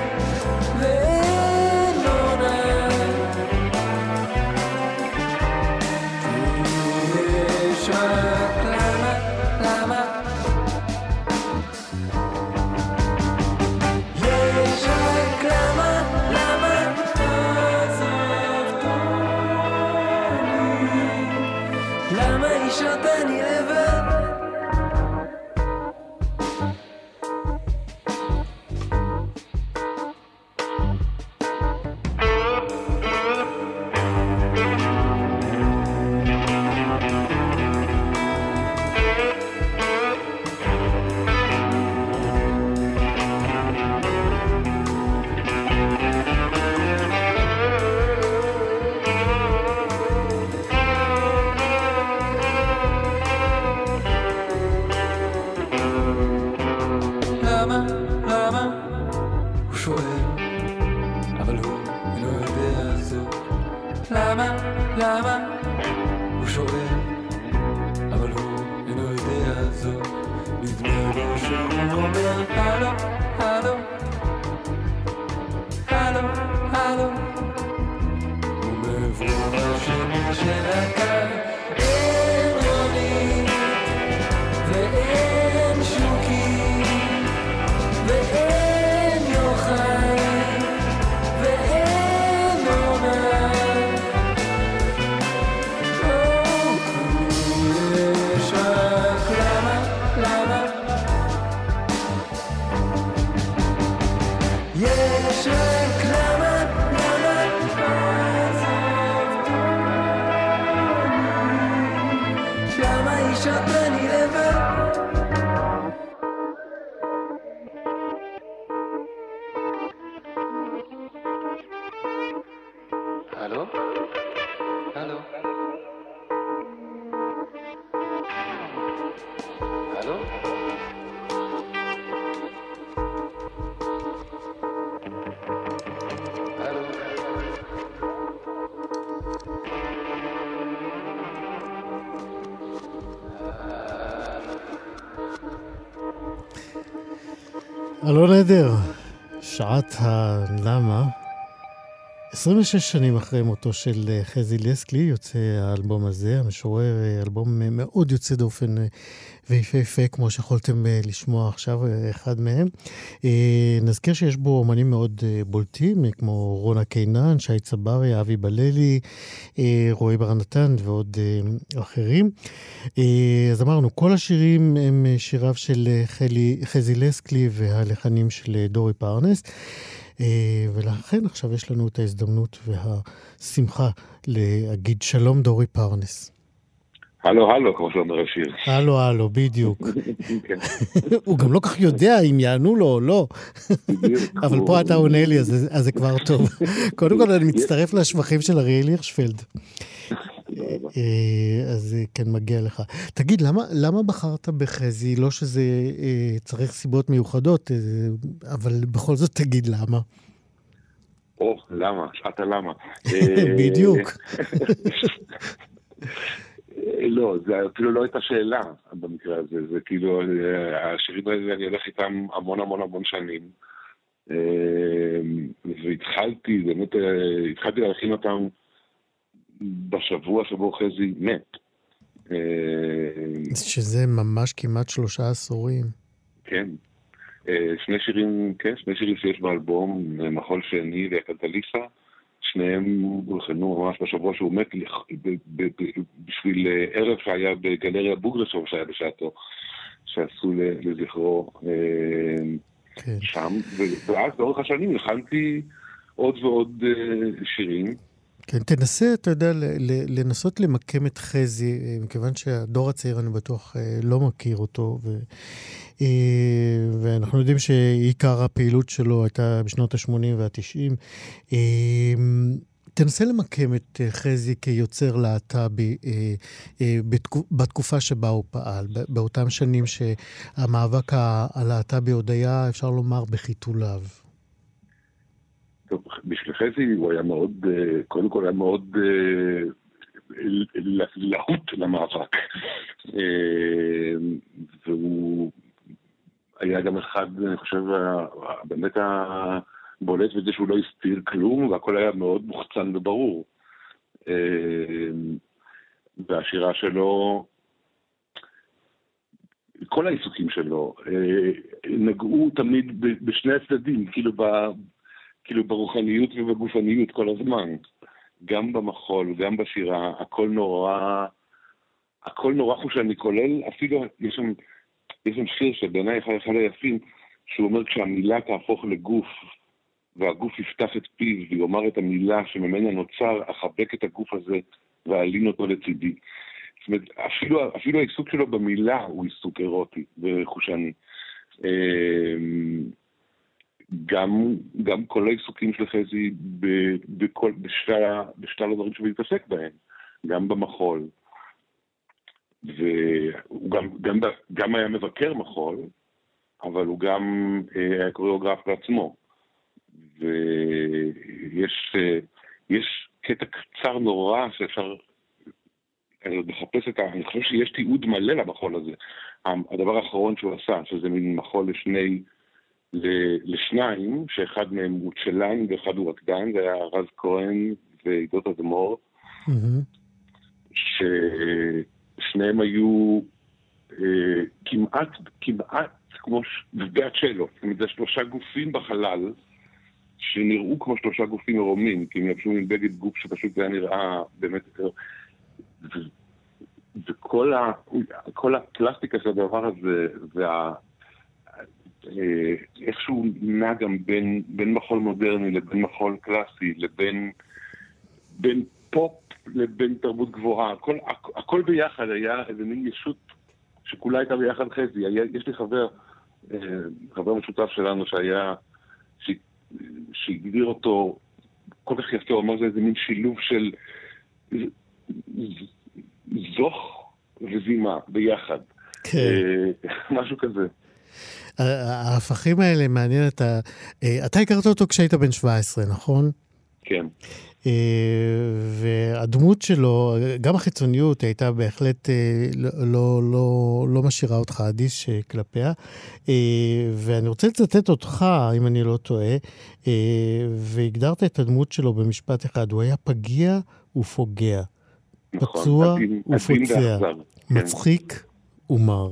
Speaker 2: אלון עדר, שעת הלמה. 26 שנים אחרי מותו של חזי לסקלי יוצא האלבום הזה, המשורר, אלבום מאוד יוצא דופן ויפהפה, כמו שיכולתם לשמוע עכשיו, אחד מהם. נזכיר שיש בו אומנים מאוד בולטים, כמו רונה קינן, שי צברי, אבי בללי, רועי ברנתן ועוד אחרים. אז אמרנו, כל השירים הם שיריו של חזי לסקלי והלחנים של דורי פרנס. ולכן עכשיו יש לנו את ההזדמנות והשמחה להגיד שלום דורי פרנס.
Speaker 7: הלו, הלו, כמו שאומר השיר.
Speaker 2: הלו, הלו, בדיוק.
Speaker 7: כן,
Speaker 2: הוא גם לא כך יודע אם יענו לו או לא.
Speaker 7: בדיוק.
Speaker 2: אבל פה אתה עונה לי, אז זה כבר טוב. קודם כל, אני מצטרף לשבחים של אריאל הירשפלד. אז כן, מגיע לך. תגיד, למה בחרת בחזי? לא שזה צריך סיבות מיוחדות, אבל בכל זאת תגיד למה.
Speaker 7: למה? שעת הלמה.
Speaker 2: בדיוק.
Speaker 7: לא, זה אפילו לא הייתה שאלה במקרה הזה. זה כאילו, השירים האלה אני הולך איתם המון המון המון שנים. והתחלתי, באמת, התחלתי להכין אותם בשבוע שבו חזי מת.
Speaker 2: שזה ממש כמעט 3 עשורים.
Speaker 7: כן. שני שירים שיש באלבום, מחול שני והקלטליסה, שניהם הולחנו ממש בשבוע שהוא מת, בשביל ערב שהיה בגלריה בוגרשוב שהיה בשעתו, שעשו לזכרו שם, ואז לאורך השנים הכנתי עוד ועוד שירים.
Speaker 2: כן, תנסה, אתה יודע, לנסות למקם את חזי, מכיוון שהדור הצעיר, אני בטוח, לא מכיר אותו, ואנחנו יודעים שעיקר הפעילות שלו הייתה בשנות ה-80 וה-90. תנסה למקם את חזי כיוצר להט"בי בתקופה שבה הוא פעל, באותם שנים שהמאבק הלהט"בי עוד היה, אפשר לומר, בחיתוליו.
Speaker 7: טוב, בשביל חזי הוא היה מאוד, קודם כל היה מאוד להוט למאבק. והוא היה גם אחד, אני חושב, באמת הבולט בזה שהוא לא הסתיר כלום, והכל היה מאוד מוחצן וברור. והשירה שלו, כל העיסוקים שלו, נגעו תמיד בשני הצדדים, כאילו ברוחניות ובגופניות כל הזמן. גם במחול, גם בשירה, הכל נורא חושני, כולל, אפילו יש שם שיר שבעיניי אחד היפים, שהוא אומר כשהמילה תהפוך לגוף, והגוף יפתח את פיו ויאמר את המילה שממנה נוצר, אחבק את הגוף הזה ואעלין אותו לצידי. זאת אומרת, אפילו העיסוק שלו במילה הוא עיסוק אירוטי וחושני. גם כל העיסוקים של חזי בשלל הדברים שהוא מתעסק בהם, גם במחול. והוא גם היה מבקר מחול, אבל הוא גם היה קוריאוגרף בעצמו. ויש קטע קצר נורא שאפשר לחפש אני חושב שיש תיעוד מלא למחול הזה. הדבר האחרון שהוא עשה, שזה מין מחול לשניים, שאחד מהם הוא צ'לן ואחד הוא רקדן, זה היה רז כהן ועידות אדמור, ששניהם היו כמעט כמו והצ'לו, זאת אומרת, זה 3 גופים בחלל, שנראו כמו 3 גופים עירומים, כי הם יבשו עם בגד גוף שפשוט היה נראה באמת, וכל הפלסטיקה של הדבר הזה, איכשהו נע גם בין מחול מודרני לבין מחול קלאסי, בין פופ לבין תרבות גבוהה, הכל ביחד היה איזה מין ישות שכולה הייתה ביחד חזי. יש לי חבר משותף שלנו שהגדיר אותו כל כך יפה, הוא אמר זה איזה מין שילוב של זוך וזימה ביחד. משהו כזה.
Speaker 2: ההפכים האלה מעניין, אתה הכרת אותו כשהיית בן 17, נכון?
Speaker 7: כן.
Speaker 2: והדמות שלו, גם החיצוניות הייתה בהחלט לא משאירה אותך אדיש כלפיה, ואני רוצה לצטט אותך, אם אני לא טועה, והגדרת את הדמות שלו במשפט אחד, הוא היה פגיע ופוגע, פצוע ופוצע, מצחיק ומר.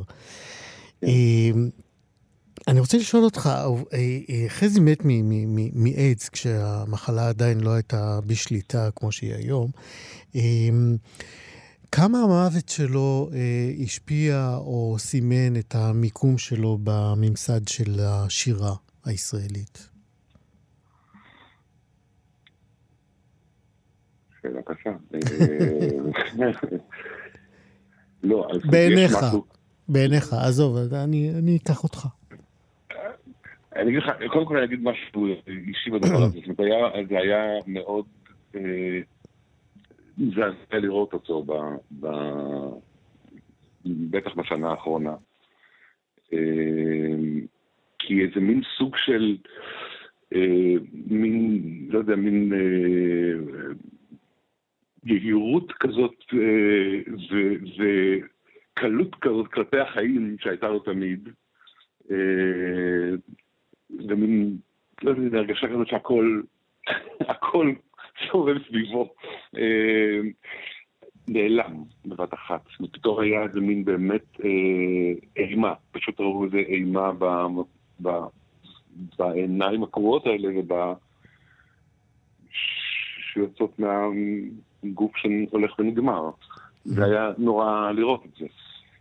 Speaker 2: אני רוצה לשאול אותך, חזי מת מאיידס, כשהמחלה עדיין לא הייתה בשליטה כמו שהיא היום. כמה המוות שלו השפיע או סימן את המיקום שלו בממסד של השירה הישראלית?
Speaker 7: שאלה קשה. לא,
Speaker 2: בעיניך, עזוב, אני אקח אותך.
Speaker 7: אני אגיד לך, קודם כל אני אגיד משהו אישי בדבר הזה, זה היה מאוד מזעזע לראות אותו בטח בשנה האחרונה. כי איזה מין סוג של לא יודע, מין יהירות כזאת וקלות כזאת כלפי החיים שהייתה לו תמיד. ומין, לא יודע, הרגשה כזאת שהכל סובב סביבו. נעלם בבת אחת. פתאום היה איזה מין באמת אימה. פשוט ראו איזה אימה בעיניים הקרועות האלה שיוצאות מהגוף שהולך ונגמר. זה היה נורא לראות את זה.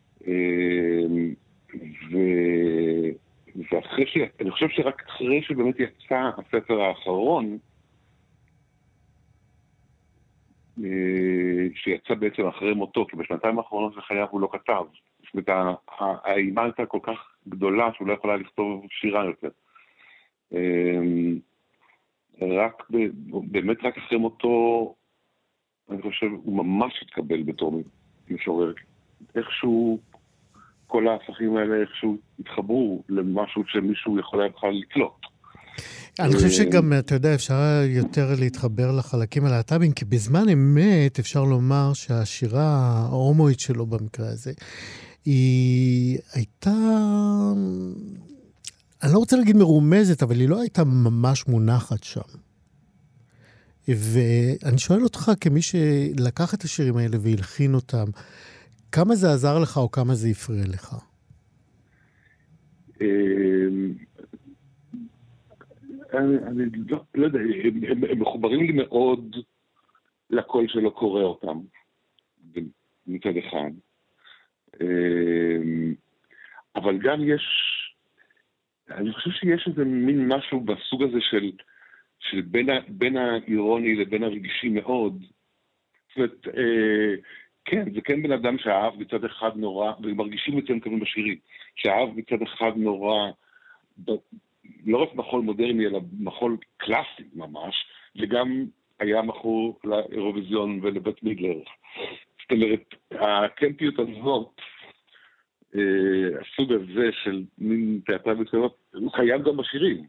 Speaker 7: ואחרי אני חושב שרק אחרי שבאמת יצא הספר האחרון, שיצא בעצם אחרי מותו, כי בשנתיים האחרונות לחייו הוא לא כתב. זאת אומרת, האימה הייתה כל כך גדולה שהוא לא יכולה לכתוב שירה יותר. באמת רק אחרי מותו, אני חושב, הוא ממש התקבל בתור משורר. איכשהו, כל ההפכים האלה איכשהו התחברו למשהו שמישהו יכול היה בכלל לקלוט.
Speaker 2: אני חושב שגם, אתה יודע, אפשר יותר להתחבר לחלקים הלהט"בים, כי בזמן אמת אפשר לומר שהשירה ההומואית שלו במקרה הזה, היא הייתה, אני לא רוצה להגיד מרומזת, אבל היא לא הייתה ממש מונחת שם. ואני שואל אותך, כמי שלקח את השירים האלה והלחין אותם, כמה זה עזר לך או כמה זה הפריע לך?
Speaker 7: אני לא יודע, הם מחוברים לי מאוד לקול שלא קורא אותם, מצד אחד. אבל גם אני חושב שיש איזה מין משהו בסוג הזה של בין האירוני לבין הרגשי מאוד. זאת אומרת, כן, זה כן בן אדם שאהב מצד אחד נורא, ומרגישים את זה כאן בשירים, שאהב מצד אחד נורא, לא רק מחול מודרני, אלא מחול קלאסי ממש, וגם היה מחור לאירוויזיון ולבית מידלר. זאת אומרת, הקמפיות הזאת, הסוג הזה של מין תיאטרל וצוות, הוא קיים גם בשירים.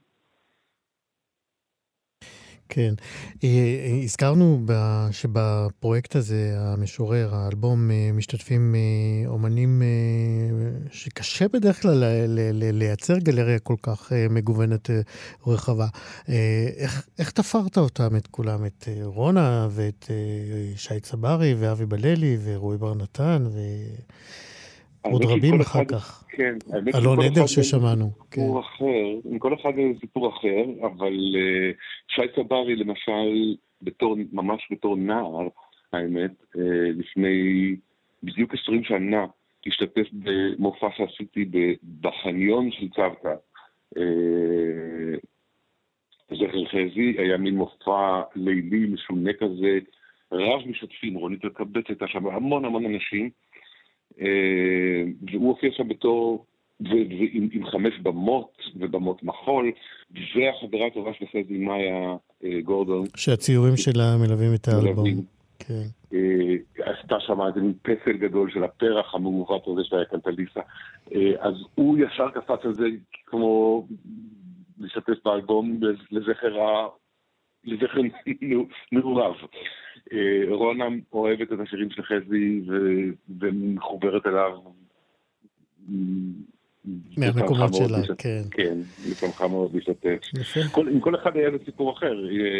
Speaker 2: כן. הזכרנו שבפרויקט הזה, המשורר, האלבום, משתתפים אומנים שקשה בדרך כלל לייצר גלריה כל כך מגוונת רחבה. איך תפרת אותם, את כולם? את רונה ואת שי צברי ואבי בללי ורועי בר נתן ועוד רבים אחר כך.
Speaker 7: כן.
Speaker 2: אלון עדר ששמענו.
Speaker 7: סיפור אחר, עם כל אחד זה סיפור אחר, אבל שי צברי למשל, ממש בתור נער, האמת, לפני בדיוק 20 שנה, השתתף במופע שעשיתי בחניון של צוותא. זכר חזי היה מין מופע לילי משונה כזה, רב משתתפים, רונית אלקבץ הייתה שם המון אנשים, והוא הופיע שם בתור, ועם 5 במות ובמות מחול, והחברה הטובה של חזי מאיה גורדון.
Speaker 2: שהציורים שלה מלווים את האלבום. כן.
Speaker 7: עשתה שם איזה מין פסל גדול של הפרח המעוות הזה שהיה קנטליסה. אז הוא ישר קפץ על זה כמו לשתף באלבום לזכר מעורב. רונה אוהבת את השירים של חזי ומחוברת אליו
Speaker 2: מהמקומות שלה, כן.
Speaker 7: כן, לשמחה מאוד להשתתף. עם כל אחד היה סיפור אחר.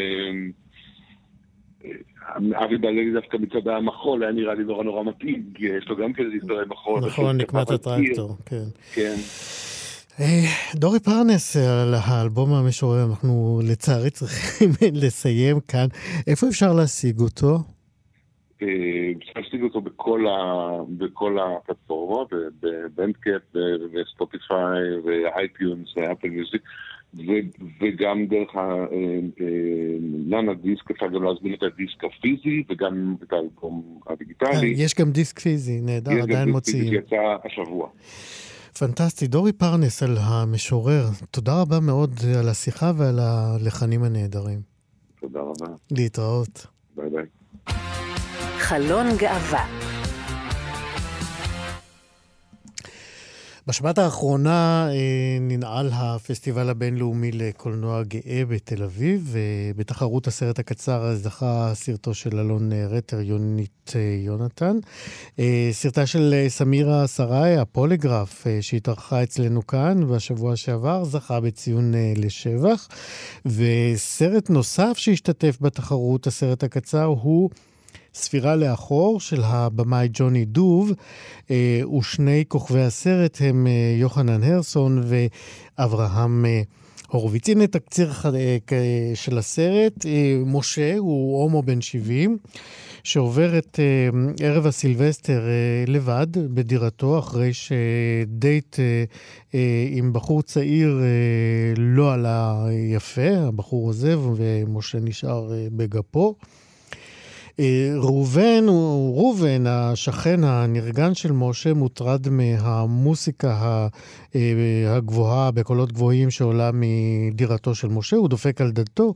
Speaker 7: אבי בללי דווקא מצד המחול היה נראה לי נורא מתאים, יש לו גם כזה היסטוריה מחול.
Speaker 2: נכון, נקמת הטרקטור, כן.
Speaker 7: כן.
Speaker 2: דורי פרנס, על האלבום המשורר, אנחנו לצערי צריכים לסיים כאן. איפה אפשר להשיג אותו?
Speaker 7: אפשר להשיג אותו בכל הפלטפורמות, בבנדקאפ, בספוטיפיי, ואייטיונס, ואפל מיוזיק. וגם דרך לנה דיסק, אפשר גם להזמין את הדיסק הפיזי, וגם את האלבום הדיגיטלי.
Speaker 2: יש גם דיסק פיזי, נהדר, עדיין מוציאים.
Speaker 7: יש גם דיסק פיזי שיצא השבוע.
Speaker 2: פנטסטי. דורי פרנס על המשורר, תודה רבה מאוד על השיחה ועל הלחנים הנהדרים.
Speaker 7: תודה רבה.
Speaker 2: להתראות.
Speaker 7: ביי ביי.
Speaker 3: חלון גאווה.
Speaker 2: בשבת האחרונה ננעל הפסטיבל הבינלאומי לקולנוע גאה בתל אביב, ובתחרות הסרט הקצר זכה סרטו של אלון רטר, יונית יונתן. סרטה של סמירה סראי, הפוליגרף, שהתארחה אצלנו כאן בשבוע שעבר, זכה בציון לשבח. וסרט נוסף שהשתתף בתחרות הסרט הקצר הוא ספירה לאחור של הבמאי ג'וני דוב, ושני כוכבי הסרט הם יוחנן הרסון ואברהם הורוביץ. הנה תקציר של הסרט. משה הוא הומו בן 70 שעובר את ערב הסילבסטר לבד בדירתו אחרי שדייט עם בחור צעיר לא עלה יפה. הבחור עוזב ומשה נשאר בגפו. ראובן, השכן הנרגן של משה, מוטרד מהמוסיקה הגבוהה, בקולות גבוהים שעולה מדירתו של משה. הוא דופק על דלתו.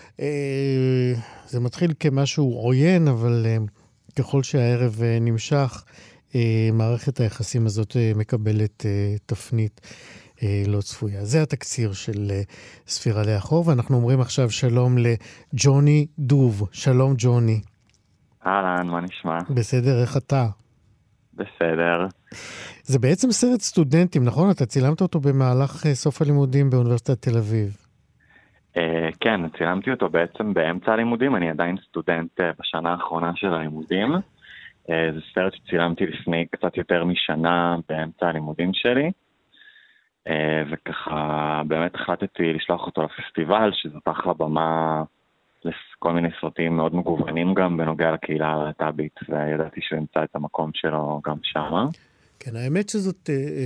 Speaker 2: זה מתחיל כמשהו עוין, אבל ככל שהערב נמשך, מערכת היחסים הזאת מקבלת תפנית לא צפויה. זה התקציר של ספירה לאחור, ואנחנו אומרים עכשיו שלום לג'וני דוב. שלום ג'וני.
Speaker 8: אהלן, מה נשמע?
Speaker 2: בסדר, איך אתה?
Speaker 8: בסדר.
Speaker 2: זה בעצם סרט סטודנטים, נכון? אתה צילמת אותו במהלך סוף הלימודים באוניברסיטת תל אביב.
Speaker 8: כן, צילמתי אותו בעצם באמצע הלימודים, אני עדיין סטודנט בשנה האחרונה של הלימודים. זה סרט שצילמתי לפני קצת יותר משנה באמצע הלימודים שלי, וככה באמת החלטתי לשלוח אותו לפסטיבל, שזאת אחלה במה לכל מיני סרטים מאוד מגוונים גם בנוגע לקהילה הלהט"בית, וידעתי שהוא ימצא את המקום שלו גם שמה.
Speaker 2: כן, האמת שזאת,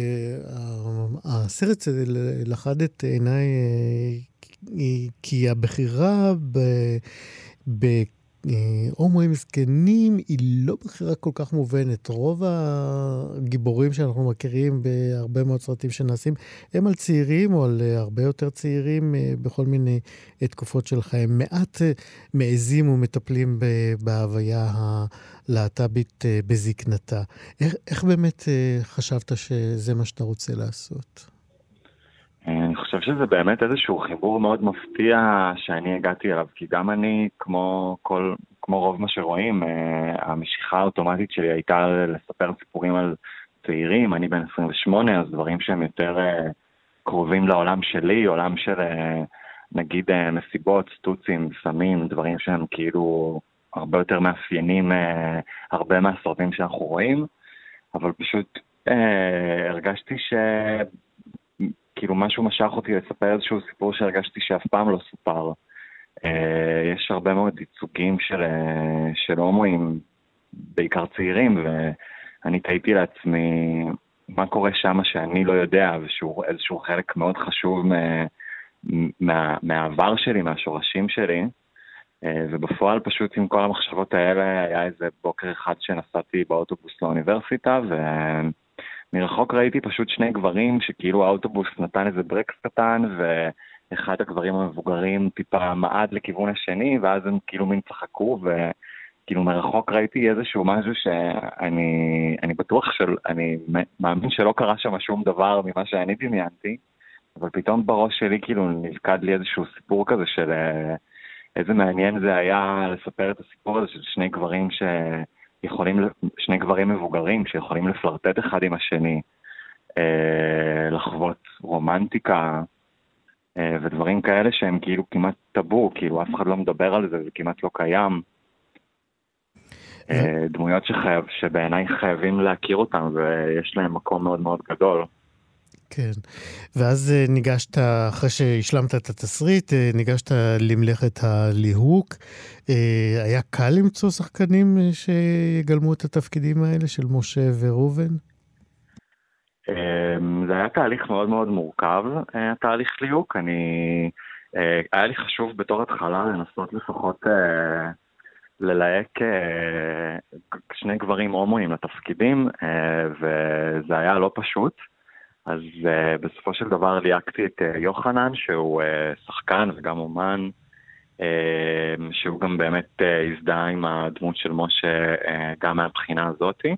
Speaker 2: הסרט לחד את עיניי, כי הבחירה בהומואים מסכנים היא לא בחירה כל כך מובנת. רוב הגיבורים שאנחנו מכירים בהרבה מאוד סרטים שנעשים, הם על צעירים או על הרבה יותר צעירים בכל מיני תקופות של חיים. מעט מעזים ומטפלים בהוויה הלהט"בית בזקנתה. איך באמת חשבת שזה מה שאתה רוצה לעשות?
Speaker 8: אני חושב שזה באמת איזשהו חיבור מאוד מפתיע שאני הגעתי אליו, כי גם אני, כמו רוב מה שרואים, המשיכה האוטומטית שלי הייתה לספר סיפורים על צעירים. אני בן 28, אז דברים שהם יותר קרובים לעולם שלי, עולם של נגיד מסיבות, סטוצים, סמים, דברים שהם כאילו הרבה יותר מאפיינים הרבה מהסרטים שאנחנו רואים, אבל פשוט הרגשתי כאילו משהו משך אותי לספר איזשהו סיפור שהרגשתי שאף פעם לא סופר. יש הרבה מאוד ייצוגים של הומואים, בעיקר צעירים, ואני תהיתי לעצמי מה קורה שם שאני לא יודע, איזשהו חלק מאוד חשוב מהעבר שלי, מהשורשים שלי, ובפועל פשוט עם כל המחשבות האלה היה איזה בוקר אחד שנסעתי באוטובוס לאוניברסיטה, מרחוק ראיתי פשוט שני גברים שכאילו האוטובוס נתן איזה ברקס קטן, ואחד הגברים המבוגרים טיפה מעד לכיוון השני, ואז הם כאילו מין צחקו, וכאילו מרחוק ראיתי איזשהו משהו שאני בטוח אני מאמין שלא קרה שם שום דבר ממה שאני דמיינתי, אבל פתאום בראש שלי כאילו נפקד לי איזשהו סיפור כזה של איזה מעניין זה היה לספר את הסיפור הזה של שני גברים שני גברים מבוגרים שיכולים לפלרטט אחד עם השני, לחוות רומנטיקה ודברים כאלה שהם כאילו כמעט טאבו, כאילו אף אחד לא מדבר על זה, זה כמעט לא קיים. דמויות שבעיניי חייבים להכיר אותם, ויש להם מקום מאוד מאוד גדול.
Speaker 2: כן, ואז ניגשת, אחרי שהשלמת את התסריט, ניגשת למלאכת הליהוק. היה קל למצוא שחקנים שיגלמו את התפקידים האלה של משה וראובן?
Speaker 8: זה היה תהליך מאוד מאוד מורכב, התהליך ליהוק. היה לי חשוב בתור התחלה לנסות לפחות ללהק שני גברים הומואים לתפקידים, וזה היה לא פשוט. אז בסופו של דבר ליהקתי את יוחנן, שהוא שחקן וגם אומן, שהוא גם באמת הזדהה עם הדמות של משה גם מהבחינה הזאתי.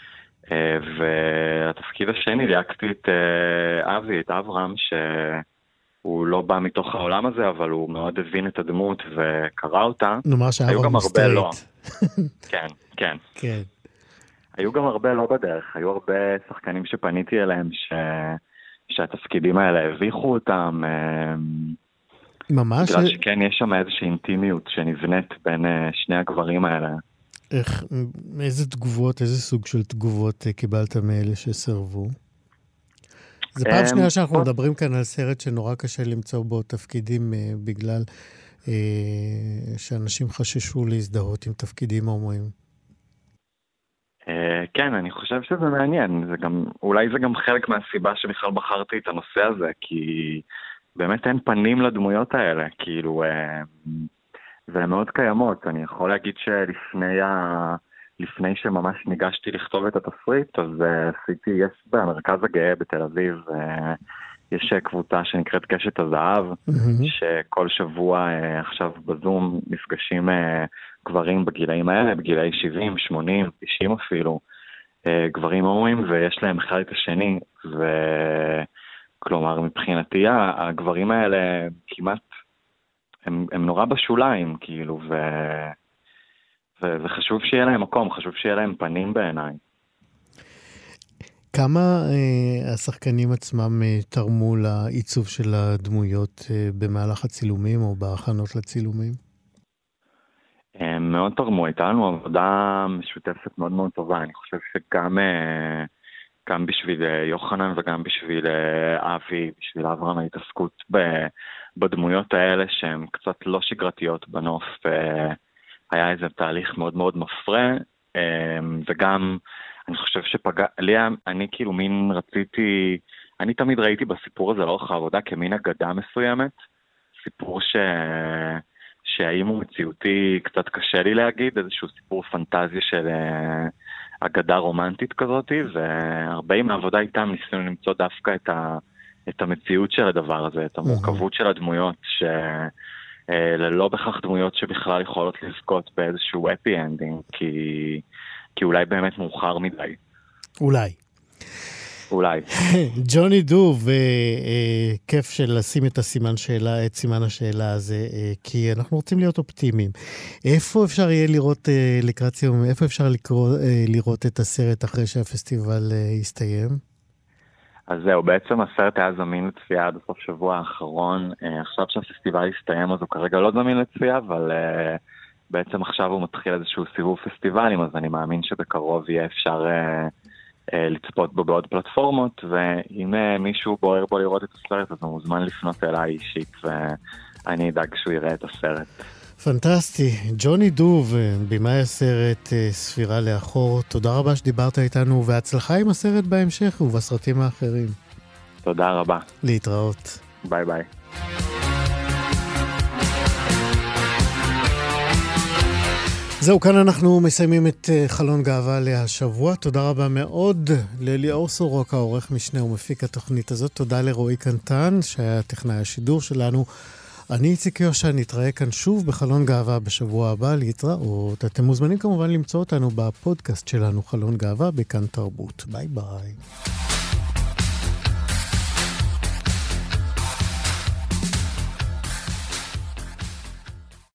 Speaker 8: והתפקיד השני ליהקתי את אבי, את אברהם, שהוא לא בא מתוך העולם הזה, אבל הוא מאוד הבין את הדמות וקרא אותה.
Speaker 2: נאמר שאברהם סטרייט.
Speaker 8: לא. כן, כן.
Speaker 2: כן.
Speaker 8: היו גם הרבה לא בדרך, היו הרבה שחקנים שפניתי אליהם שהתפקידים האלה הביכו אותם.
Speaker 2: ממש?
Speaker 8: בגלל שכן, יש שם איזושהי אינטימיות שנבנית בין שני הגברים האלה.
Speaker 2: איזה תגובות, איזה סוג של תגובות קיבלת מאלה שסרבו? זה פעם שנייה שאנחנו מדברים כאן על סרט שנורא קשה למצוא בו תפקידים בגלל שאנשים חששו להזדהות עם תפקידים הומואים.
Speaker 8: כן, אני חושב שזה מעניין. אולי זה גם חלק מהסיבה שבכלל בחרתי את הנושא הזה, כי באמת אין פנים לדמויות האלה, כאילו, והן מאוד קיימות. אני יכול להגיד שלפני שממש ניגשתי לכתוב את התסריט, אז יש במרכז הגאה בתל אביב, יש קבוצה שנקראת קשת הזהב, שכל שבוע עכשיו בזום נפגשים גברים בגילאים האלה, בגילאי 70, 80, 90 אפילו, גברים הומואים, ויש להם אחד את השני, כלומר, מבחינתי, הגברים האלה כמעט, הם נורא בשוליים, כאילו, וחשוב שיהיה להם מקום, חשוב שיהיה להם פנים בעיניי.
Speaker 2: כמה השחקנים עצמם תרמו לעיצוב של הדמויות במהלך הצילומים או בהכנות לצילומים?
Speaker 8: הם מאוד תרמו, הייתה לנו עבודה משותפת מאוד מאוד טובה. אני חושב שגם בשביל יוחנן וגם בשביל אבי, בשביל אברהם, ההתעסקות בדמויות האלה שהן קצת לא שגרתיות בנוף, היה איזה תהליך מאוד מאוד מפרה, וגם אני חושב אני כאילו אני תמיד ראיתי בסיפור הזה לאורך העבודה כמין אגדה מסוימת, סיפור שהאם הוא מציאותי קצת קשה לי להגיד, איזשהו סיפור פנטזיה של אגדה רומנטית כזאת, והרבה מהעבודה איתם ניסינו למצוא דווקא את המציאות של הדבר הזה, את המורכבות של הדמויות, שללא בכך דמויות שבכלל יכולות לזכות באיזשהו אפי אנדינג, כי אולי באמת מאוחר מדי. אולי.
Speaker 2: ג'וני דוב, כיף של לשים את סימן השאלה הזה, כי אנחנו רוצים להיות אופטימיים. איפה אפשר יהיה לראות לקראת סיום, איפה אפשר לראות את הסרט אחרי שהפסטיבל יסתיים?
Speaker 8: אז זהו, בעצם הסרט היה זמין לצפייה עד הסוף שבוע האחרון. עכשיו שהפסטיבל יסתיים, אז הוא כרגע לא זמין לצפייה, אבל בעצם עכשיו הוא מתחיל איזשהו סיבוב פסטיבלים, אז אני מאמין שבקרוב יהיה אפשר לצפות בו בעוד פלטפורמות, ואם מישהו בוער בו לראות את הסרט, אז הוא מוזמן לפנות אליי אישית, ואני אדאג שהוא יראה את הסרט.
Speaker 2: פנטסטי. ג'וני דוב, במאי הסרט ספירה לאחור, תודה רבה שדיברת איתנו, והצלחה עם הסרט בהמשך ובסרטים האחרים.
Speaker 8: תודה רבה.
Speaker 2: להתראות.
Speaker 8: ביי ביי.
Speaker 2: זהו, כאן אנחנו מסיימים את חלון גאווה להשבוע. תודה רבה מאוד לליאור סורוקה, עורך משנה ומפיק התוכנית הזאת. תודה לרועי קנטן, שהיה טכנאי השידור שלנו. אני איציק יושע, נתראה כאן שוב בחלון גאווה בשבוע הבא. להתראות. אתם מוזמנים כמובן למצוא אותנו בפודקאסט שלנו, חלון גאווה, בכאן תרבות. ביי ביי.